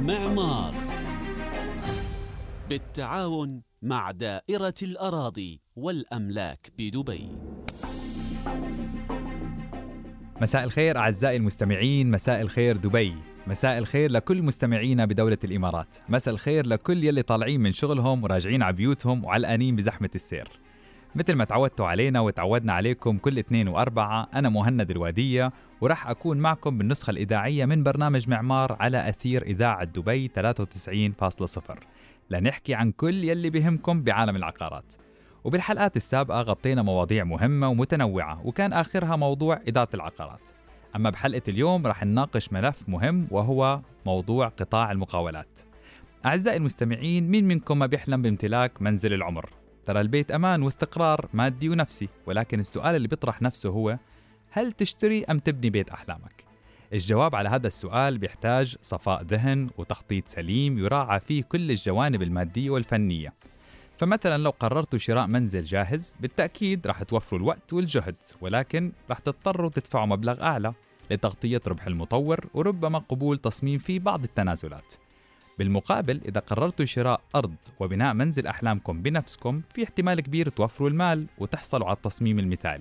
معمار بالتعاون مع دائرة الأراضي والأملاك بدبي. مساء الخير أعزائي المستمعين، مساء الخير دبي، مساء الخير لكل مستمعينا بدولة الإمارات، مساء الخير لكل يلي طالعين من شغلهم وراجعين على بيوتهم وعلقانين بزحمة السير. مثل ما تعودتوا علينا وتعودنا عليكم كل 2 و4، أنا مهند الوادية ورح أكون معكم بالنسخة الإذاعية من برنامج معمار على أثير إذاعة دبي 93.0 لنحكي عن كل يلي بهمكم بعالم العقارات. وبالحلقات السابقة غطينا مواضيع مهمة ومتنوعة وكان آخرها موضوع إدارة العقارات. أما بحلقة اليوم رح نناقش ملف مهم وهو موضوع قطاع المقاولات. أعزائي المستمعين، مين منكم ما بيحلم بامتلاك منزل العمر؟ ترى البيت أمان واستقرار مادي ونفسي، ولكن السؤال اللي بيطرح نفسه هو: هل تشتري أم تبني بيت أحلامك؟ الجواب على هذا السؤال بيحتاج صفاء ذهن وتخطيط سليم يراعى فيه كل الجوانب المادية والفنية. فمثلا لو قررتوا شراء منزل جاهز، بالتأكيد رح توفروا الوقت والجهد، ولكن رح تضطروا تدفعوا مبلغ أعلى لتغطية ربح المطور وربما قبول تصميم فيه بعض التنازلات. بالمقابل، إذا قررتوا شراء أرض وبناء منزل أحلامكم بنفسكم، في احتمال كبير توفروا المال وتحصلوا على التصميم المثالي.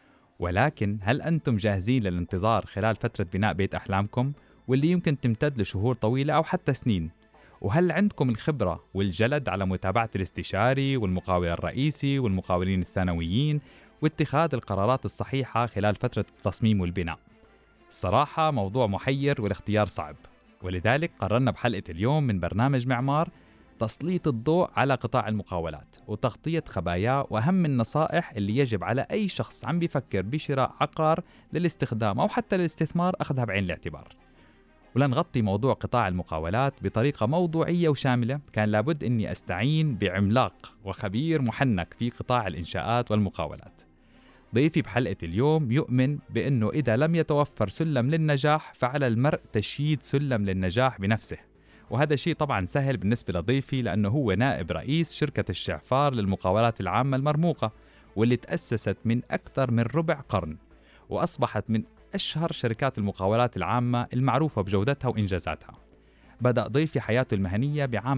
ولكن هل أنتم جاهزين للانتظار خلال فترة بناء بيت أحلامكم، واللي يمكن تمتد لشهور طويلة أو حتى سنين؟ وهل عندكم الخبرة والجلد على متابعة الاستشاري والمقاول الرئيسي والمقاولين الثانويين واتخاذ القرارات الصحيحة خلال فترة التصميم والبناء؟ الصراحة موضوع محير والاختيار صعب، ولذلك قررنا بحلقة اليوم من برنامج معمار تسليط الضوء على قطاع المقاولات وتغطية خباياه وأهم النصائح اللي يجب على أي شخص عم بيفكر بشراء عقار للاستخدام أو حتى للاستثمار أخذها بعين الاعتبار. ولنغطي موضوع قطاع المقاولات بطريقة موضوعية وشاملة، كان لابد أني أستعين بعملاق وخبير محنك في قطاع الإنشاءات والمقاولات. ضيفي بحلقة اليوم يؤمن بأنه إذا لم يتوفر سلم للنجاح فعلى المرء تشييد سلم للنجاح بنفسه، وهذا شيء طبعا سهل بالنسبة لضيفي لأنه هو نائب رئيس شركة الشعفار للمقاولات العامة المرموقة، واللي تأسست من أكثر من ربع قرن وأصبحت من أشهر شركات المقاولات العامة المعروفة بجودتها وإنجازاتها. بدأ ضيفي حياته المهنية بعام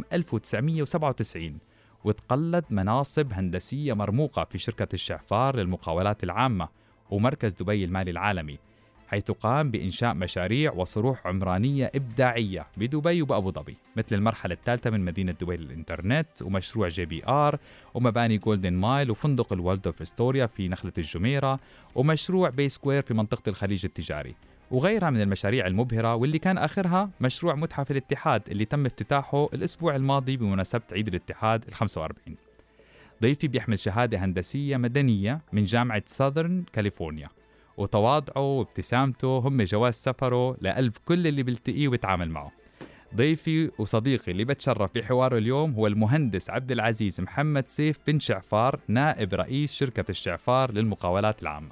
1997 وتقلد مناصب هندسية مرموقة في شركة الشعفار للمقاولات العامة ومركز دبي المالي العالمي، حيث قام بإنشاء مشاريع وصروح عمرانية إبداعية بدبي وبأبو ظبي، مثل المرحلة الثالثة من مدينة دبي للإنترنت ومشروع JBR ومباني جولدن مايل وفندق الوالدورف أستوريا في نخلة الجميرة ومشروع بي سكوير في منطقة الخليج التجاري وغيرها من المشاريع المبهرة، واللي كان آخرها مشروع متحف الاتحاد اللي تم افتتاحه الأسبوع الماضي بمناسبة عيد الاتحاد ال45. ضيفي بيحمل شهادة هندسية مدنية من جامعة ساذرن كاليفورنيا، وتواضعه وابتسامته هم جواز سفره لقلب كل اللي بيلتقيه ويتعامل معه. ضيفي وصديقي اللي بتشرف بحواره اليوم هو المهندس عبد العزيز محمد سيف بن شعفار، نائب رئيس شركة الشعفار للمقاولات العامة.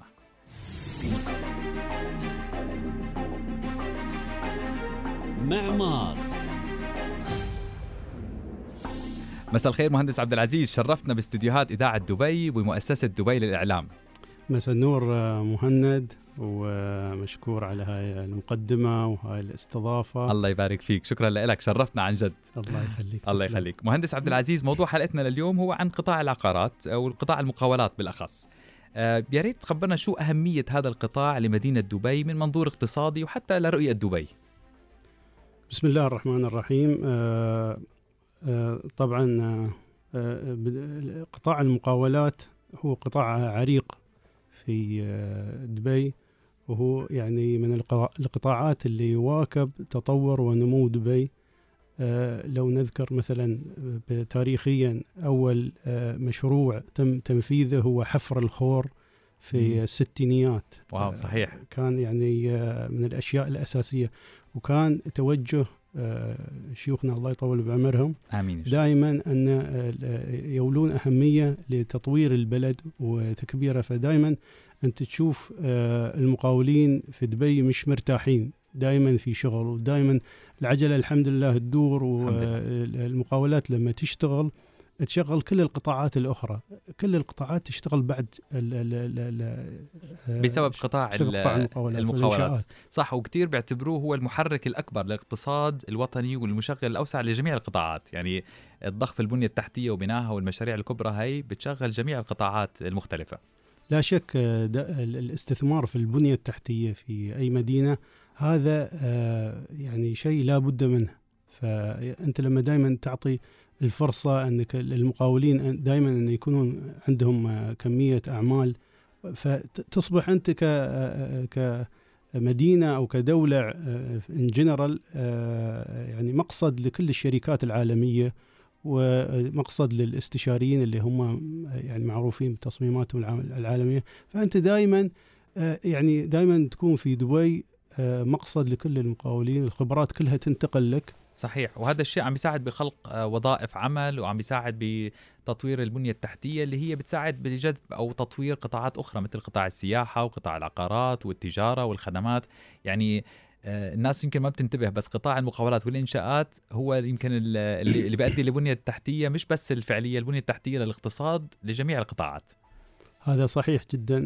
معمار. مساء الخير مهندس عبد العزيز، شرفتنا باستديوهات إذاعة دبي ومؤسسة دبي للإعلام. مساء النور مهند، ومشكور على هاي المقدمة وهاي الاستضافة. الله يبارك فيك، شكرا لك، شرفتنا عن جد. الله يخليك. الله يخليك. مهندس عبد العزيز، موضوع حلقتنا لليوم هو عن قطاع العقارات والقطاع المقاولات بالأخص. يا ريت تخبرنا شو أهمية هذا القطاع لمدينة دبي من منظور اقتصادي وحتى لرؤية دبي. بسم الله الرحمن الرحيم. طبعا قطاع المقاولات هو قطاع عريق في دبي، وهو يعني من القطاعات اللي يواكب تطور ونمو دبي. لو نذكر مثلا تاريخيا أول مشروع تم تنفيذه هو حفر الخور في الستينيات. واو، صحيح. كان يعني من الأشياء الأساسية، وكان توجه شيوخنا الله يطول بعمرهم آمين دائما أن يولون أهمية لتطوير البلد وتكبيره. فدائما أنت تشوف المقاولين في دبي مش مرتاحين، دائما في شغل، ودائما العجلة الحمد لله تدور، والمقاولات لما تشتغل تشغل كل القطاعات الأخرى، كل القطاعات تشتغل بعد بسبب قطاع المقاولات. صح، وكتير بيعتبروه هو المحرك الأكبر للاقتصاد الوطني والمشغل الأوسع لجميع القطاعات. يعني الضخ في البنية التحتية وبناها والمشاريع الكبرى هاي بتشغل جميع القطاعات المختلفة. لا شك الاستثمار في البنية التحتية في أي مدينة هذا يعني شيء لا بد منه. فأنت لما دائما تعطي الفرصة أنك المقاولين دائما أن يكونون عندهم كمية أعمال، فتصبح أنت كمدينة أو كدولة in general يعني مقصد لكل الشركات العالمية، ومقصد للاستشاريين اللي هم يعني معروفين بتصميماتهم العالمية. فأنت دائما يعني دائما تكون في دبي مقصد لكل المقاولين، الخبرات كلها تنتقل لك. صحيح، وهذا الشيء عم بيساعد بخلق وظائف عمل، وعم بيساعد بتطوير البنية التحتية اللي هي بتساعد بجذب أو تطوير قطاعات أخرى مثل قطاع السياحة وقطاع العقارات والتجارة والخدمات. يعني الناس يمكن ما بتنتبه، بس قطاع المقاولات والإنشاءات هو يمكن اللي بيؤدي للبنية التحتية، مش بس الفعلية، البنية التحتية للاقتصاد لجميع القطاعات. هذا صحيح جدا.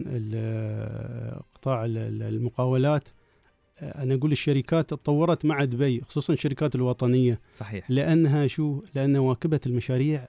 قطاع المقاولات أنا أقول الشركات تطورت مع دبي، خصوصا الشركات الوطنية. صحيح. لأنها لأن واكبة المشاريع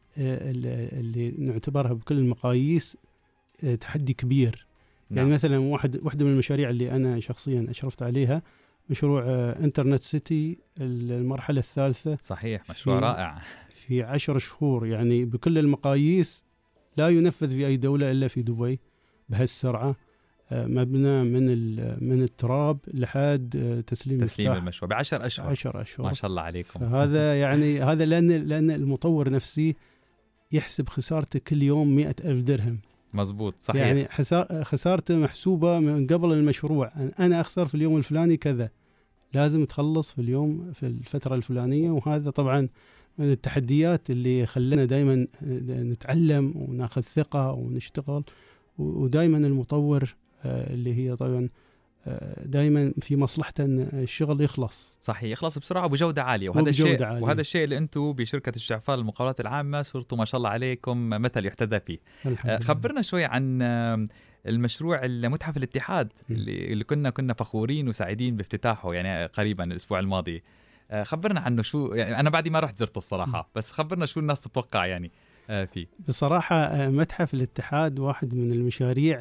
اللي نعتبرها بكل المقاييس تحدي كبير. نعم. يعني مثلا واحدة من المشاريع اللي أنا شخصيا أشرفت عليها مشروع إنترنت سيتي المرحلة الثالثة. صحيح، مشروع رائع. في 10 شهور، يعني بكل المقاييس لا ينفذ في أي دولة إلا في دبي بهالسرعة. مبنى من التراب لحد تسليم المشروع ب10 أشهر. 10 أشهر ما شاء الله عليكم. هذا يعني هذا لأن المطور نفسه يحسب خسارته كل يوم 100,000 درهم. مزبوط. صحيح. يعني خسارته محسوبة من قبل المشروع. أنا أخسر في اليوم الفلاني كذا، لازم تخلص في الفترة الفلانية. وهذا طبعا من التحديات اللي خلنا دائما نتعلم وناخذ ثقة ونشتغل. ودائما المطور اللي هي طبعا دائما في مصلحته ان الشغل يخلص. صحيح، يخلص بسرعه وبجوده عاليه. وهذا الشيء اللي انتم بشركه الشعفال المقاولات العامه صرتوا ما شاء الله عليكم مثل يحتذى فيه. خبرنا شوي عن المشروع المتحف الاتحاد اللي كنا فخورين وسعيدين بافتتاحه يعني قريبا الاسبوع الماضي. خبرنا عنه شو، يعني انا بعدي ما رحت زرته الصراحه، بس خبرنا شو الناس تتوقع يعني فيه. بصراحه متحف الاتحاد واحد من المشاريع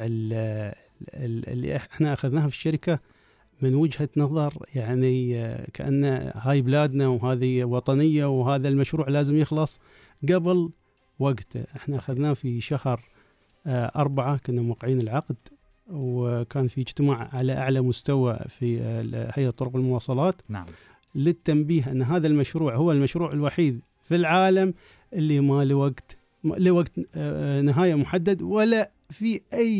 اللي احنا اخذناها في الشركه من وجهه نظر يعني كأن هاي بلادنا وهذه وطنيه، وهذا المشروع لازم يخلص قبل وقته. احنا اخذناه في شهر 4 كنا موقعين العقد، وكان في اجتماع على اعلى مستوى في هيئه طرق المواصلات. نعم. للتنبيه ان هذا المشروع هو المشروع الوحيد في العالم اللي ما له وقت نهايه محدد، ولا في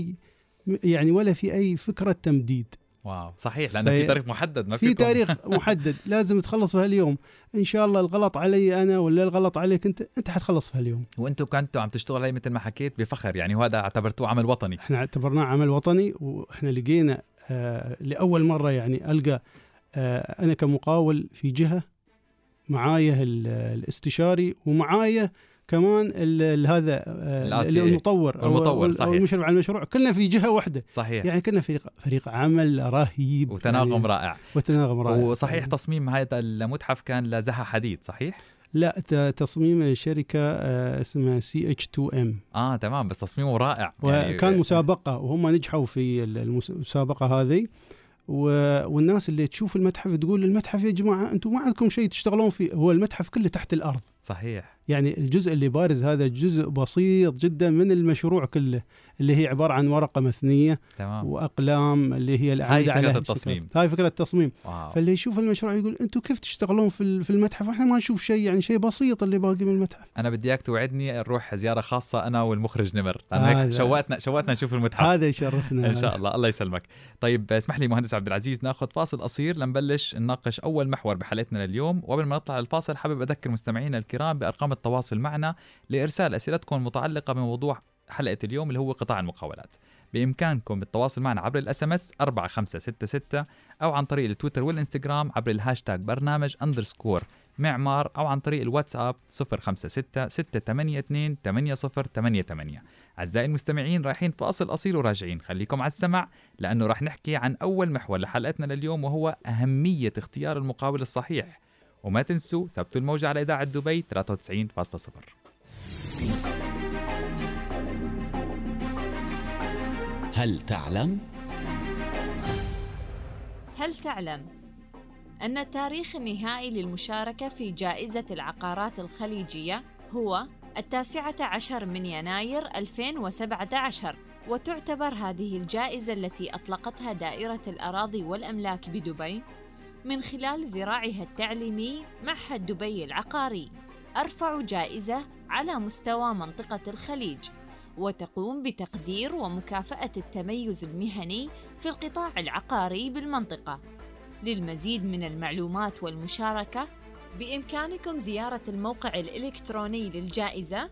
اي فكره تمديد. واو، صحيح، لأنه في تاريخ محدد، ما في تاريخ محدد لازم تخلص في هاليوم. إن شاء الله الغلط علي أنا ولا الغلط عليك أنت حتخلص في هاليوم. وأنتوا كنتوا عم تشتغلوا عليه مثل ما حكيت بفخر، يعني وهذا اعتبرتوه عمل وطني. إحنا اعتبرناه عمل وطني، وإحنا لقينا لأول مرة يعني ألقى أنا كمقاول في جهة معايا الاستشاري ومعايا كمان هذا المطور أو المشرف على المشروع، كلنا في جهة واحدة. صحيح. يعني كنا فريق عمل رهيب وتناغم رائع. وصحيح يعني. تصميم هذا المتحف كان لزها حديد، صحيح؟ لا، تصميم شركة اسمها CH2M. تمام، بس تصميمه رائع. وكان مسابقة وهم نجحوا في المسابقة هذه. والناس اللي تشوف المتحف تقول المتحف يا جماعة أنتم ما عندكم شيء تشتغلون فيه، هو المتحف كله تحت الأرض. صحيح. يعني الجزء اللي بارز هذا جزء بسيط جدا من المشروع كله، اللي هي عبارة عن ورقة مثنية. تمام. وأقلام اللي هي الأعمدة على التصميم. هاي فكرة التصميم. واو. فاللي يشوف المشروع يقول أنتم كيف تشتغلون في المتحف، وإحنا ما نشوف شيء، يعني شيء بسيط اللي باقي من المتحف. أنا بدي إياك توعدني نروح زيارة خاصة أنا والمخرج نمر، شوقتنا نشوف المتحف. هذا يشرفنا إن شاء الله يسلمك. طيب اسمح لي مهندس عبد العزيز ناخذ فاصل قصير لنبلش نناقش أول محور بحلقتنا لليوم. وقبل ما نطلع الفاصل حابب أذكر مستمعينا الكرام بأرقام التواصل معنا لإرسال أسئلتكم المتعلقة بموضوع حلقة اليوم اللي هو قطاع المقاولات. بإمكانكم التواصل معنا عبر الSMS 4566 أو عن طريق التويتر والإنستغرام عبر الهاشتاج برنامج معمار، أو عن طريق الواتساب 056-682-8088. أعزائي المستمعين رايحين فاصل قصير وراجعين، خليكم على السمع لأنه راح نحكي عن أول محور لحلقتنا لليوم، وهو أهمية اختيار المقاول الصحيح. وما تنسوا ثبتوا الموجة على إذاعة دبي 93.0. هل تعلم أن التاريخ النهائي للمشاركة في جائزة العقارات الخليجية هو 19 من يناير 2017، وتعتبر هذه الجائزة التي أطلقتها دائرة الأراضي والأملاك بدبي من خلال ذراعها التعليمي معهد دبي العقاري أرفع جائزة على مستوى منطقة الخليج، وتقوم بتقدير ومكافأة التميز المهني في القطاع العقاري بالمنطقة. للمزيد من المعلومات والمشاركة بإمكانكم زيارة الموقع الإلكتروني للجائزة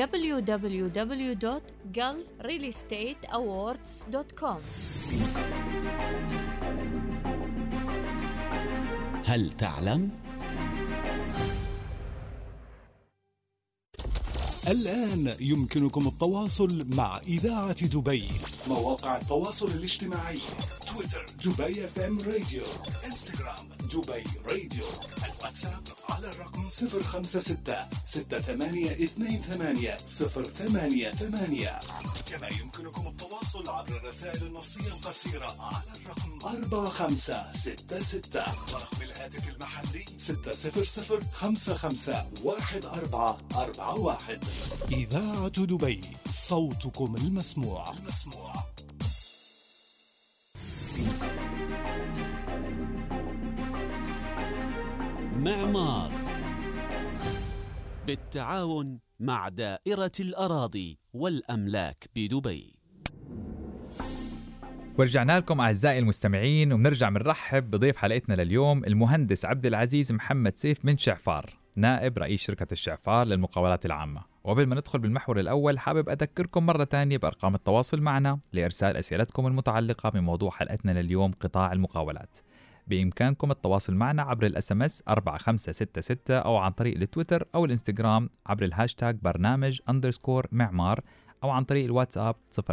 www.gulfrealestateawards.com. هل تعلم؟ الآن يمكنكم التواصل مع إذاعة دبي. مواقع التواصل الاجتماعي: تويتر دبي FM راديو، إنستغرام دبي راديو، الواتساب على الرقم 056-6828-088. كما يمكنكم التواصل عبر الرسائل النصية القصيرة على الرقم 4566، ورقم الهاتف المحلي 600-55-1441. إذاعة دبي، صوتكم المسموع. معمار بالتعاون مع دائرة الأراضي والأملاك بدبي. ورجعنا لكم أعزائي المستمعين، وبنرجع بنرحب بضيف حلقتنا لليوم المهندس عبد العزيز محمد سيف من شعفار، نائب رئيس شركة الشعفار للمقاولات العامة. وقبل ما ندخل بالمحور الأول، حابب أذكركم مرة تانية بأرقام التواصل معنا لإرسال أسئلتكم المتعلقة بموضوع حلقتنا لليوم، قطاع المقاولات. بإمكانكم التواصل معنا عبر الSMS 4566 أو عن طريق التويتر أو الإنستغرام عبر الهاشتاج برنامج_معمار، أو عن طريق الواتساب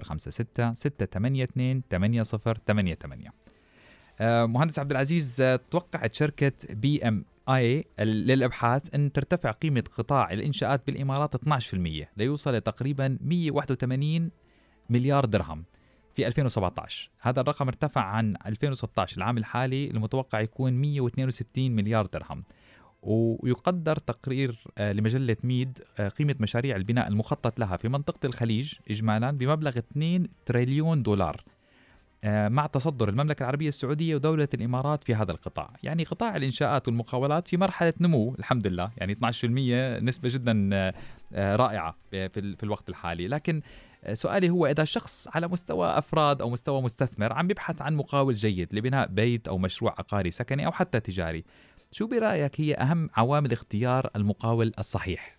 056-682-8088. مهندس عبد العزيز، توقعت شركة BMI للأبحاث أن ترتفع قيمة قطاع الإنشاءات بالإمارات 12% ليوصل تقريبا 181 مليار درهم في 2017. هذا الرقم ارتفع عن 2016 العام الحالي المتوقع يكون 162 مليار درهم. ويقدر تقرير لمجلة ميد قيمة مشاريع البناء المخطط لها في منطقة الخليج إجمالا بمبلغ 2 تريليون دولار، مع تصدر المملكة العربية السعودية ودولة الإمارات في هذا القطاع. يعني قطاع الإنشاءات والمقاولات في مرحلة نمو الحمد لله، يعني 12% نسبة جدا رائعة في الوقت الحالي. لكن سؤالي هو، إذا شخص على مستوى أفراد أو مستوى مستثمر عم بيبحث عن مقاول جيد لبناء بيت أو مشروع عقاري سكني أو حتى تجاري، شو برأيك هي أهم عوامل اختيار المقاول الصحيح؟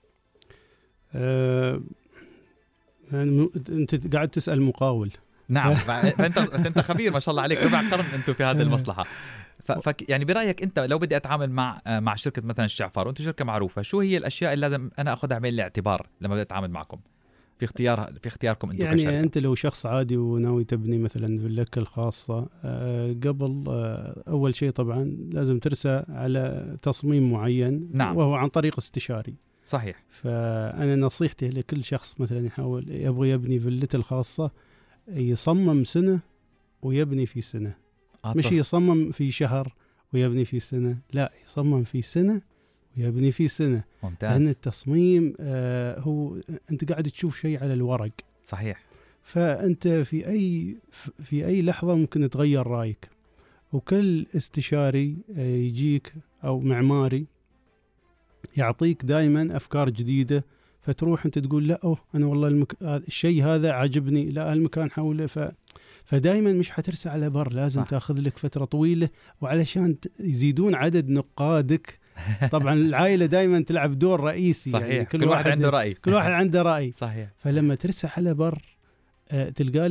أنت قاعد تسأل مقاول. نعم. أنت خبير ما شاء الله عليك، ربع قرن أنتم في هذه المصلحة. يعني برأيك أنت لو بدي أتعامل مع شركة مثلا الشعفار وأنتم شركة معروفة، شو هي الأشياء اللي لازم أنا أخذها بعين الاعتبار لما بدي أتعامل معكم في اختياركم أنتم يعني كشركة؟ أنت لو شخص عادي وناوي تبني مثلا فيلك الخاصة، قبل أول شيء طبعا لازم ترسى على تصميم معين. نعم. وهو عن طريق استشاري. صحيح. فأنا نصيحتي لكل شخص مثلا يحاول يبغى يبني فيلته الخاصة، يصمم سنة ويبني في سنة. مش يصمم في شهر ويبني في سنة، لا، يصمم في سنة ويبني في سنة. ممتاز. لأن التصميم هو أنت قاعد تشوف شيء على الورق. صحيح. فأنت في أي لحظة ممكن تغير رأيك. وكل استشاري يجيك أو معماري يعطيك دائما أفكار جديدة، فتروح أنت تقول لا أنا والله الشيء هذا عجبني، لا المكان حوله. فدائما مش حترسى على بر، لازم صح. تأخذ لك فترة طويلة، وعلشان يزيدون عدد نقادك. طبعا العائلة دائما تلعب دور رئيسي. صحيح. يعني كل واحد عنده رأي. كل واحد عنده رأي. صحيح. فلما ترسى على بر تلقى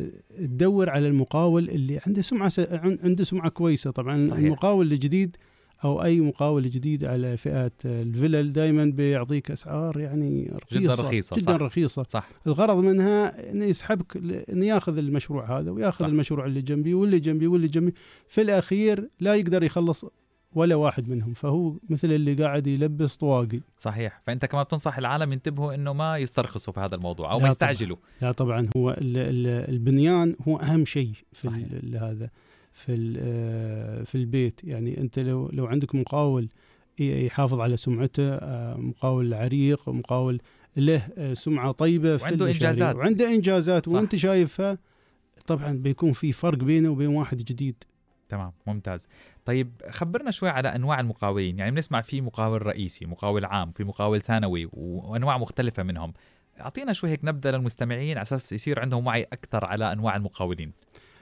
تدور على المقاول اللي عنده سمعة كويسة. طبعا صحيح. المقاول الجديد أو أي مقاول جديد على فئات الفلل دائما بيعطيك أسعار يعني رخيصة جدا رخيصة. صح. الغرض منها إنه يسحبك، إنه يأخذ المشروع هذا ويأخذ المشروع اللي جنبي واللي جنبي واللي جنبي، في الأخير لا يقدر يخلص ولا واحد منهم، فهو مثل اللي قاعد يلبس طواقي. صحيح. فأنت كمان بتنصح العالم ينتبهوا إنه ما يسترخصوا في هذا الموضوع أو ما يستعجلوا. لا طبعا، هو البنيان هو أهم شيء في هذا في البيت. يعني أنت لو عندك مقاول يحافظ على سمعته، مقاول عريق، مقاول له سمعة طيبة وعنده إنجازات وأنت شايفها، طبعا بيكون في فرق بينه وبين واحد جديد. تمام، ممتاز. طيب خبرنا شوي على أنواع المقاولين. يعني بنسمع في مقاول رئيسي، مقاول عام، في مقاول ثانوي، وأنواع مختلفة منهم. أعطينا شوي هيك نبذة للمستمعين على أساس يصير عندهم وعي أكثر على أنواع المقاولين.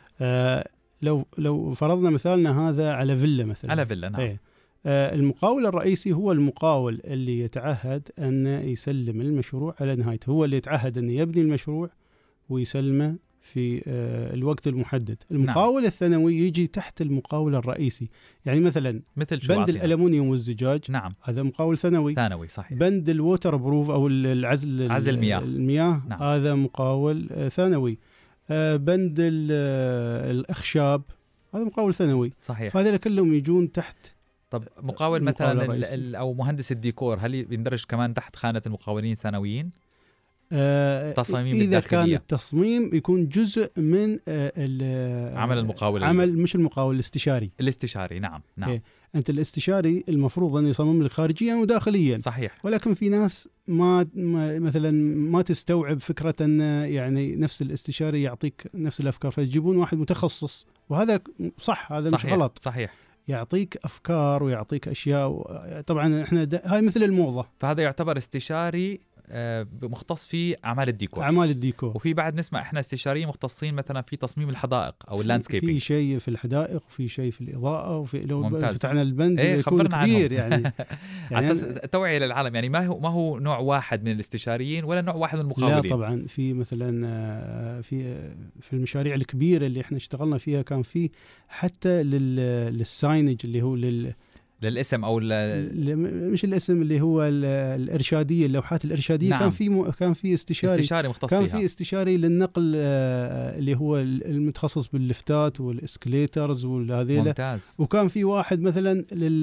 لو فرضنا مثالنا هذا على فيلا مثلا. على فيلا، نعم. المقاول الرئيسي هو المقاول اللي يتعهد أن يسلم المشروع على نهايته، هو اللي يتعهد أن يبني المشروع ويسلمه في الوقت المحدد. المقاول الثانوي يجي تحت المقاول الرئيسي. يعني مثل بند الألمنيوم والزجاج، نعم، هذا مقاول ثانوي. صحيح. بند الووتر بروف أو عزل المياه، نعم. هذا مقاول ثانوي. بند الأخشاب هذا مقاول ثانوي. صحيح. فهذول كلهم يجون تحت. طب مقاول مثلا أو مهندس الديكور، هل يندرج كمان تحت خانة المقاولين الثانويين؟ تصاميم إذا الداخلية. كان التصميم يكون جزء من عمل المقاول، مش المقاول الاستشاري. نعم. أنت الاستشاري المفروض أن يصمم لك خارجيا وداخليا. صحيح. ولكن في ناس مثلا ما تستوعب فكرة أن يعني نفس الاستشاري يعطيك نفس الأفكار، فيجيبون واحد متخصص، وهذا صح، هذا مش غلط. صحيح. يعطيك أفكار ويعطيك أشياء. طبعا إحنا هاي مثل الموضة، فهذا يعتبر استشاري مختص في أعمال الديكور. وفي بعد نسمع إحنا استشاريين مختصين مثلا في تصميم الحدائق أو اللاندسكيبينج. في شيء في الحدائق وفي شيء في الإضاءة لو ممتاز. فتحنا البند يكون كبير يعني على أساس توعية للعالم. يعني ما هو نوع واحد من الاستشاريين ولا نوع واحد من المقاولين. لا طبعا، في مثلا في المشاريع الكبيرة اللي إحنا اشتغلنا فيها كان في حتى للساينج اللي هو للاسم او مش الاسم، اللي هو الارشاديه، اللوحات الارشاديه. نعم. كان في استشاري مختص فيها. كان في استشاري للنقل اللي هو المتخصص باللفتات والاسكليترز والهذيله. ممتاز. وكان في واحد مثلا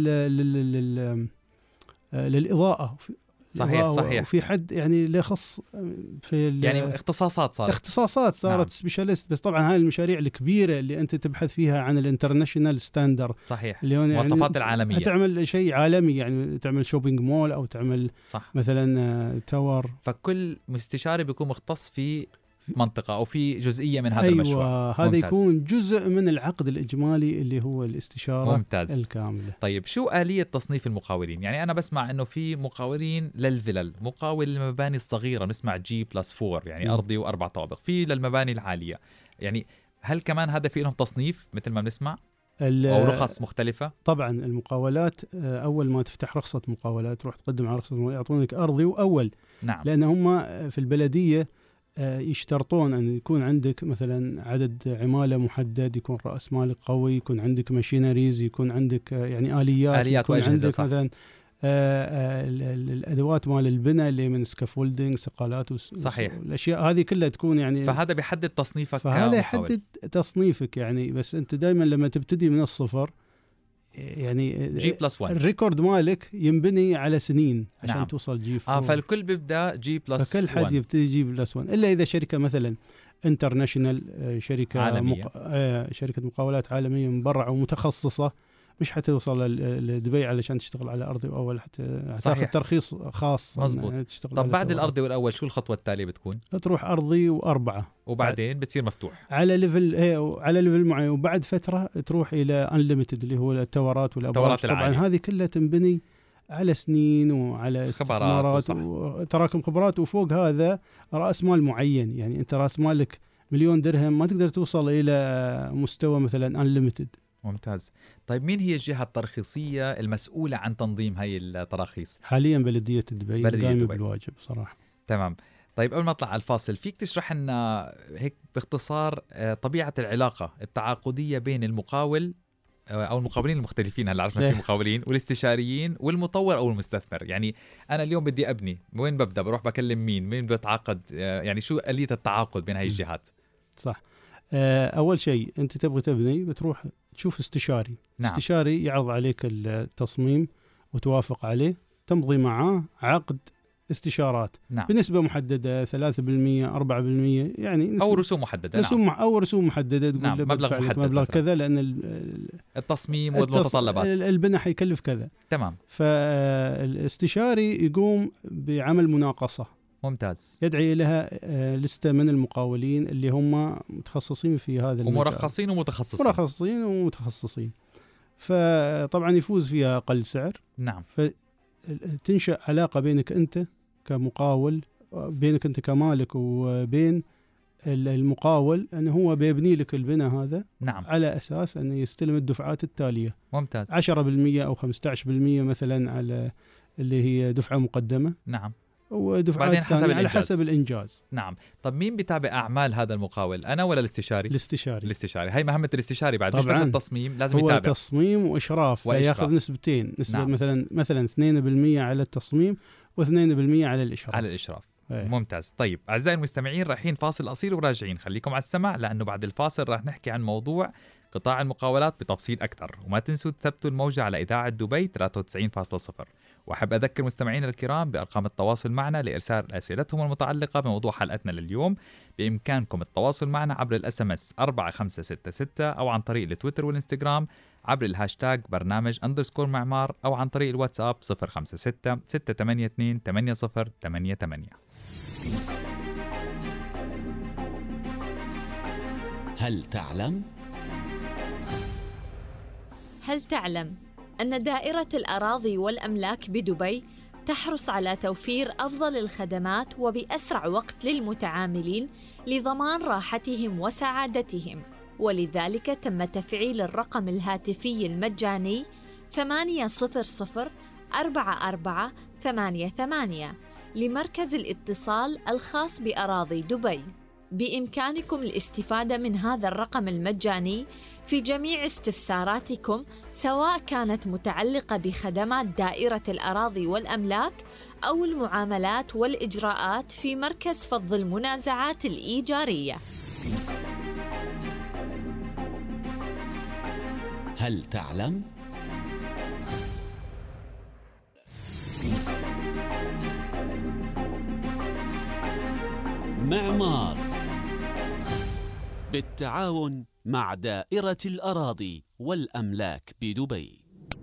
للاضاءه. صحيح. وفي حد يعني له خص في يعني اختصاصات صارت سبيشاليست. بس طبعا هاي المشاريع الكبيره اللي انت تبحث فيها عن الانترناشونال ستاندر. صحيح. اللي هو المواصفات العالميه. تعمل شيء عالمي، يعني تعمل شوبينج مول او تعمل مثلا تاور. فكل مستشاري بيكون مختص في منطقة أو في جزئية من هذا المشروع. هذا يكون جزء من العقد الإجمالي اللي هو الاستشارة. ممتاز. الكاملة. طيب شو آلية تصنيف المقاولين؟ يعني أنا بسمع أنه في مقاولين للفلل، مقاول للمباني الصغيرة نسمع G+4 يعني أرضي و4 طوابق، في للمباني العالية. يعني هل كمان هذا في لهم تصنيف مثل ما بنسمع أو رخص مختلفة؟ طبعا المقاولات أول ما تفتح رخصة مقاولات تروح تقدم على رخصة يعطونك أرضي وأول. نعم. لأن هم في البلدية يشترطون أن يكون عندك مثلا عدد عمالة محدد، يكون رأس مالك قوي، يكون عندك ماشينريز، يكون عندك يعني آليات يكون عندك صح. مثلا الأدوات مال البناء اللي من سكافولدينج، سقالات صحيح. الأشياء هذه كلها تكون يعني. فهذا بيحدد تصنيفك فهذا يحدد تصنيفك يعني. بس أنت دائما لما تبتدي من الصفر يعني G+1 الريكورد مالك ينبني على سنين عشان نعم. توصل G+1. فالكل بيبدأ G+1. فكل حد يبتدي G+1 إلا إذا شركة مثلا انترناشونال، شركة عالمية. شركة مقاولات عالمية مبرعة ومتخصصة، مش حتوصل لدبي علشان تشتغل على أرضي وأول، حتى تاخذ ترخيص خاص. مزبوط. طب بعد الأرضي والأول شو الخطوة التالية بتكون؟ تروح أرضي وأربعة وبعدين بتصير مفتوح على ليفل على ليفل معين، وبعد فترة تروح إلى unlimited اللي هو التورات والأبراج. طبعا هذه كلها تنبني على سنين وعلى استثمارات وتراكم خبرات، وفوق هذا رأس مال معين. يعني أنت رأس مالك $1,000,000 درهم، ما تقدر توصل إلى مستوى مثلا unlimited. ممتاز. طيب مين هي الجهة الترخيصية المسؤولة عن تنظيم هاي التراخيص؟ حاليا بلدية دبي قايمة بالواجب صراحة. تمام. طيب قبل ما نطلع على الفاصل، فيك تشرح لنا هيك باختصار طبيعة العلاقة التعاقدية بين المقاول أو المقاولين المختلفين، هلا عرفنا في مقاولين والاستشاريين والمطور أو المستثمر. يعني أنا اليوم بدي أبني، وين ببدأ؟ بروح بكلم مين بتعاقد؟ يعني شو آلية التعاقد بين هاي الجهات؟ صح. أول شيء أنت تبغى تبني بتروح تشوف استشاري. نعم. استشاري يعرض عليك التصميم وتوافق عليه، تمضي معاه عقد استشارات. نعم. بنسبة محددة 3% 4%، يعني أو رسوم محددة. رسوم نعم. أو رسوم محددة، تقول نعم. مبلغ محدد، مبلغ كذا، لأن التصميم والمتطلبات البناء حيكلف كذا. تمام. فالاستشاري يقوم بعمل مناقصة. ممتاز. يدعي لها لستة من المقاولين اللي هم متخصصين في هذا المجال، ومرخصين ومتخصصين. مرخصين ومتخصصين. فطبعا يفوز فيها أقل سعر. نعم. فتنشأ علاقة بينك أنت كمقاول، بينك أنت كمالك وبين المقاول، أنه هو بيبني لك البناء هذا. نعم. على أساس أنه يستلم الدفعات التالية. ممتاز. 10% أو 15% مثلا على اللي هي دفعة مقدمة. نعم. ودفعات ثانية على حسب الإنجاز. نعم. طب مين بيتابع أعمال هذا المقاول، أنا ولا الاستشاري؟ الاستشاري. هاي مهمة الاستشاري بعد، مش بس التصميم، لازم هو يتابع. تصميم وإشراف. ياخذ نسبتين، نسبة نعم. مثلا 2% على التصميم و2% على الإشراف. ممتاز. طيب أعزائي المستمعين، رايحين فاصل قصير وراجعين، خليكم على السمع، لأنه بعد الفاصل راح نحكي عن موضوع قطاع المقاولات بتفصيل أكثر. وما تنسوا تثبتوا الموجة على إذاعة دبي 93.0. وأحب أذكر مستمعينا الكرام بأرقام التواصل معنا لإرسال أسئلتهم المتعلقة بموضوع حلقتنا لليوم. بإمكانكم التواصل معنا عبر الSMS 4566 أو عن طريق التويتر والإنستغرام عبر الهاشتاج برنامج _معمار، أو عن طريق الواتساب 056 682 8088. هل تعلم أن دائرة الأراضي والأملاك بدبي تحرص على توفير أفضل الخدمات وبأسرع وقت للمتعاملين لضمان راحتهم وسعادتهم؟ ولذلك تم تفعيل الرقم الهاتفي المجاني 800-4488 لمركز الاتصال الخاص بأراضي دبي. بإمكانكم الاستفادة من هذا الرقم المجاني في جميع استفساراتكم، سواء كانت متعلقة بخدمات دائرة الأراضي والأملاك أو المعاملات والإجراءات في مركز فض المنازعات الإيجارية. هل تعلم؟ معمار بالتعاون مع دائرة الأراضي والأملاك بدبي.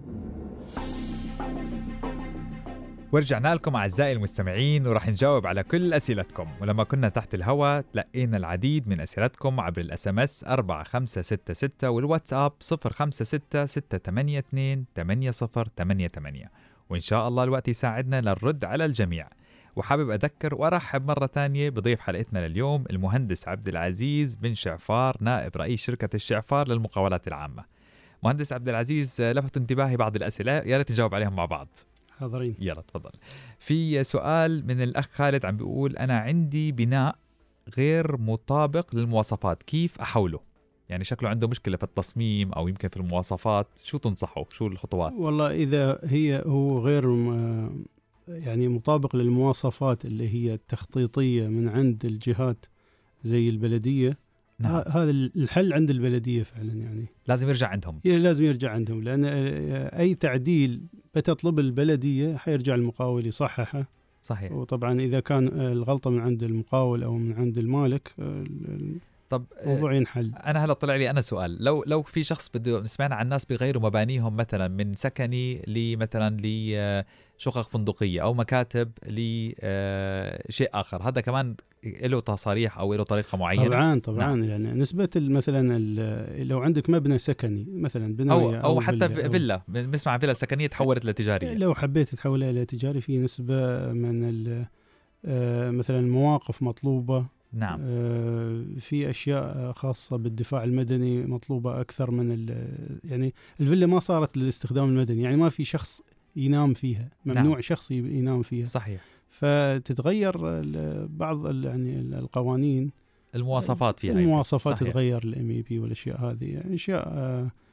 ورجعنا لكم أعزائي المستمعين، ورح نجاوب على كل أسئلتكم. ولما كنا تحت الهواء لقينا العديد من أسئلتكم عبر الSMS 4566 والواتساب 056 682 8088، وإن شاء الله الوقت يساعدنا للرد على الجميع. وحابب أذكر وأرحب مرة تانية بضيف حلقتنا لليوم المهندس عبد العزيز بن شعفار، نائب رئيس شركة الشعفار للمقاولات العامة. مهندس عبد العزيز، لفت انتباهي بعض الأسئلة، يا ريت نجاوب عليهم مع بعض. حاضرين. يلا تفضل. في سؤال من الأخ خالد عم بيقول: أنا عندي بناء غير مطابق للمواصفات، كيف أحوله؟ يعني شكله عنده مشكلة في التصميم أو يمكن في المواصفات، شو تنصحه؟ شو الخطوات؟ والله إذا هو غير يعني مطابق للمواصفات اللي هي التخطيطية من عند الجهات زي البلدية، نعم. هذا الحل عند البلدية فعلا، يعني لازم يرجع عندهم. لازم يرجع عندهم، لأن أي تعديل بتطلب البلدية حيرجع المقاول يصححه. صحيح. وطبعا إذا كان الغلطة من عند المقاول أو من عند المالك، طب موضوع ينحل. أنا هلا طلع لي أنا سؤال، لو في شخص بده، سمعنا عن ناس بيغيروا مبانيهم مثلا من سكني مثلا لشقق فندقية أو مكاتب لشيء آخر، هذا كمان له تصاريح أو له طريقة معينة؟ طبعا نعم. يعني نسبة مثلا لو عندك مبنى سكني مثلا بناية أو حتى فيلا، بنسمع فيلا سكنية تحولت لتجارية، لو حبيت تحولها إلى تجاري في نسبة من مثلا المواقف مطلوبة. نعم. في أشياء خاصة بالدفاع المدني مطلوبة أكثر من يعني الفيلا ما صارت للاستخدام المدني، يعني ما في شخص ينام فيها، ممنوع نعم. شخص ينام فيها. صحيح. فتتغير بعض يعني القوانين، المواصفات فيها، المواصفات تتغير، الMEP والأشياء هذه، يعني أشياء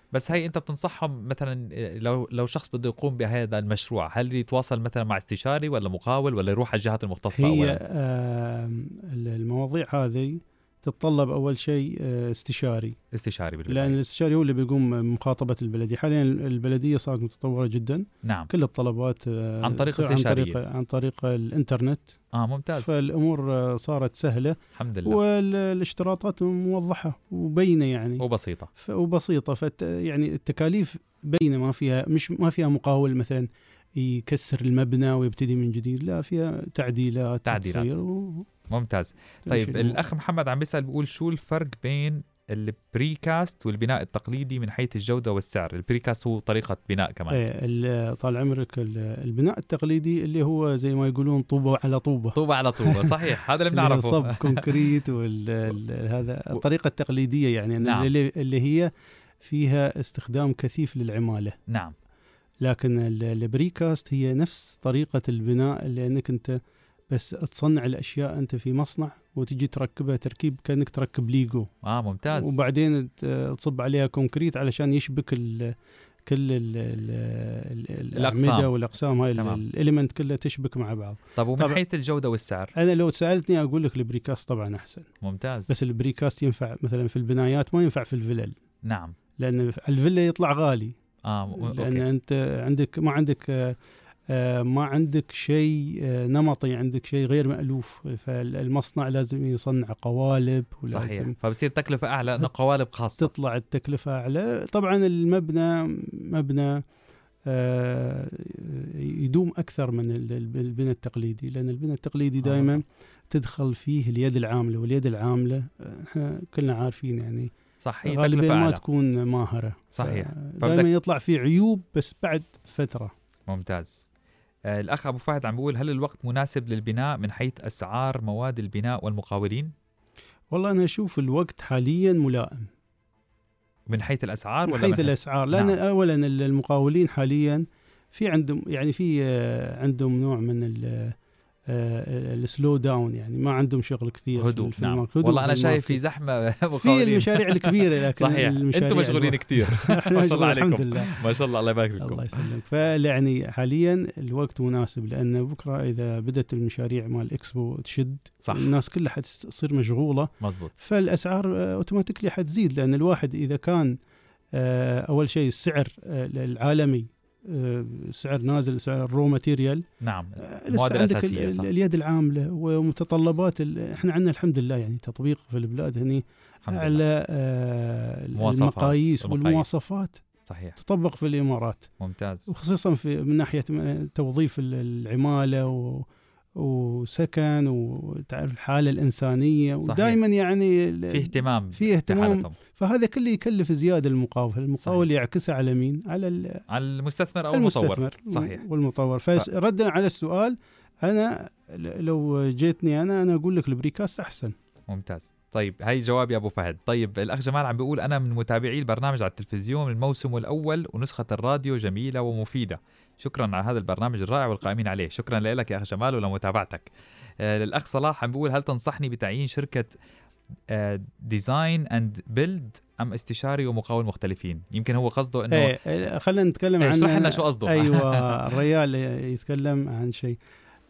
بس هي انت بتنصحهم مثلا لو شخص بده يقوم بهذا المشروع، هل يتواصل مثلا مع استشاري ولا مقاول ولا يروح على الجهات المختصه؟ هي المواضيع هذه تتطلب أول شيء استشاري لأن الاستشاري هو اللي بيقوم بمخاطبة البلدية. حاليا البلدية صارت متطورة جدا. نعم. كل الطلبات عن طريق استشارية، عن طريق الإنترنت. ممتاز. فالأمور صارت سهلة الحمد لله، والاشتراطات موضحة وبينة يعني وبسيطة. يعني التكاليف بينة، ما فيها مقاول مثلا يكسر المبنى ويبتدي من جديد، لا فيها تعديلات. ممتاز. طيب الأخ محمد عم بيسأل بيقول شو الفرق بين البريكاست والبناء التقليدي من حيث الجودة والسعر؟ البريكاست هو طريقة بناء كمان. طال عمرك البناء التقليدي اللي هو زي ما يقولون طوبة على طوبة. صحيح، هذا اللي بنعرفه. صب كونكريت هذا الطريقة التقليدية يعني. نعم. اللي هي فيها استخدام كثيف للعمالة. نعم. لكن البريكاست هي نفس طريقة البناء، لأنك أنت بس تصنع الأشياء أنت في مصنع وتجي تركبها تركيب كأنك تركب ليجو. ممتاز. وبعدين تصب عليها كونكريت علشان يشبك كل الأعمدة والأقسام، هاي الإليمنت كلها تشبك مع بعض. طب ومن حيث الجودة والسعر؟ أنا لو سألتني أقول لك البريكاست طبعا أحسن. ممتاز. بس البريكاست ينفع مثلا في البنايات، ما ينفع في الفلل. نعم. لأن الفيلا يطلع غالي. لأن أنت ما عندك شيء نمطي، عندك شيء غير مألوف. فالمصنع لازم يصنع قوالب ولازم. صحيح. فبصير تكلفة أعلى لأن قوالب خاصة. تطلع التكلفة أعلى. طبعا مبنى يدوم أكثر من البناء التقليدي، لأن البناء التقليدي دائما تدخل فيه اليد العاملة، واليد العاملة كلنا عارفين يعني صحيح غالبا ما تكون ماهرة. صحيح. دائما يطلع فيه عيوب بس بعد فترة. ممتاز. الأخ أبو فهد عم بيقول هل الوقت مناسب للبناء من حيث أسعار مواد البناء والمقاولين؟ والله أنا أشوف الوقت حاليا ملائم من حيث الأسعار. من حيث الأسعار، لأن أولا المقاولين حاليا في عندهم نوع من السلو داون، يعني ما عندهم شغل كثير. هدوء. نعم. والله أنا شايف في زحمة في المشاريع الكبيرة، لكن صحيح أنتم مشغولين كثير. ما شاء الله عليكم. الحمد لله. ما شاء الله، الله يبارك لكم. الله يسلمك. فيعني حاليا الوقت مناسب، لأن بكرة إذا بدأت المشاريع مال الإكسبو تشد، صح، الناس كلها حتصير مشغولة. مضبوط. فالأسعار أوتوماتيكلي حتزيد، لأن الواحد إذا كان أول شيء السعر العالمي سعر نازل، سعر الرو ماتيريال. نعم. المواد الأساسية. صح. اليد العاملة ومتطلبات احنا عندنا الحمد لله يعني تطبيق في البلاد هني على المقاييس والمواصفات. صحيح. تطبق في الإمارات. ممتاز. وخصوصا من ناحية توظيف العمالة وسكن وتعرف الحالة الإنسانية. ودائما يعني في اهتمام. فهذا كله يكلف زيادة المقاول يعكسها على مين؟ على المستثمر أو المطور. صحيح. والمطور. فردا على السؤال، أنا لو جيتني أنا أقول لك البريكاست أحسن. ممتاز. طيب هاي جواب يا أبو فهد. طيب الأخ جمال عم بيقول أنا من متابعي البرنامج على التلفزيون من الموسم الأول، ونسخة الراديو جميلة ومفيدة. شكرا على هذا البرنامج الرائع والقائمين عليه. شكرا لك يا أخ جمال ولمتابعتك. الأخ صلاح عم بيقول هل تنصحني بتعيين شركة ديزاين اند بيلد أم استشاري ومقاول مختلفين؟ يمكن هو قصده إنه خلينا نتكلم عن اشرح لنا شو قصده. أيوة. الرجال يتكلم عن شيء.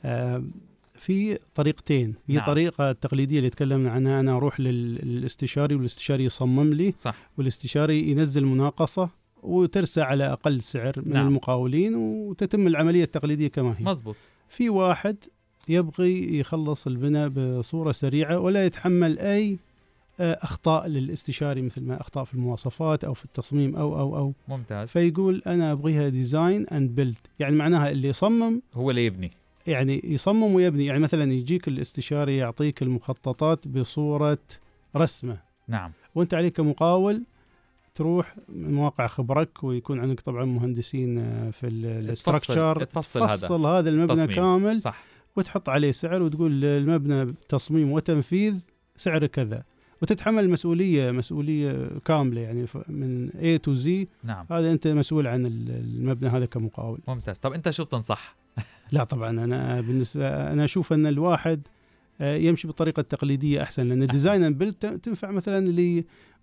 في طريقتين. في نعم. طريقة التقليدية اللي تكلمنا عنها، أنا أروح للاستشاري والاستشاري يصمم لي. صح. والاستشاري ينزل مناقصة وترسى على أقل سعر من نعم. المقاولين، وتتم العملية التقليدية كما هي. مزبوط. في واحد يبغي يخلص البناء بصورة سريعة ولا يتحمل أي أخطاء للاستشاري، مثل ما أخطاء في المواصفات أو في التصميم أو. ممتاز. فيقول أنا أبغيها ديزاين أند بيلد، يعني معناها اللي يصمم هو اللي يبني، يعني يصمم ويبني. يعني مثلا يجيك الاستشاري يعطيك المخططات بصورة رسمة. نعم. وانت عليك كمقاول تروح من مواقع خبرك، ويكون عندك طبعا مهندسين في الاستراكشر تفصل هذا المبنى تصميم. كامل. صح. وتحط عليه سعر وتقول المبنى تصميم وتنفيذ سعر كذا، وتتحمل مسؤولية كاملة يعني من A to Z. نعم. هذا أنت مسؤول عن المبنى هذا كمقاول. ممتاز. طب أنت شو بتنصح؟ لا طبعا أنا أشوف أن الواحد يمشي بالطريقة التقليدية أحسن، لأن الديزاين اند بيلد تنفع مثلا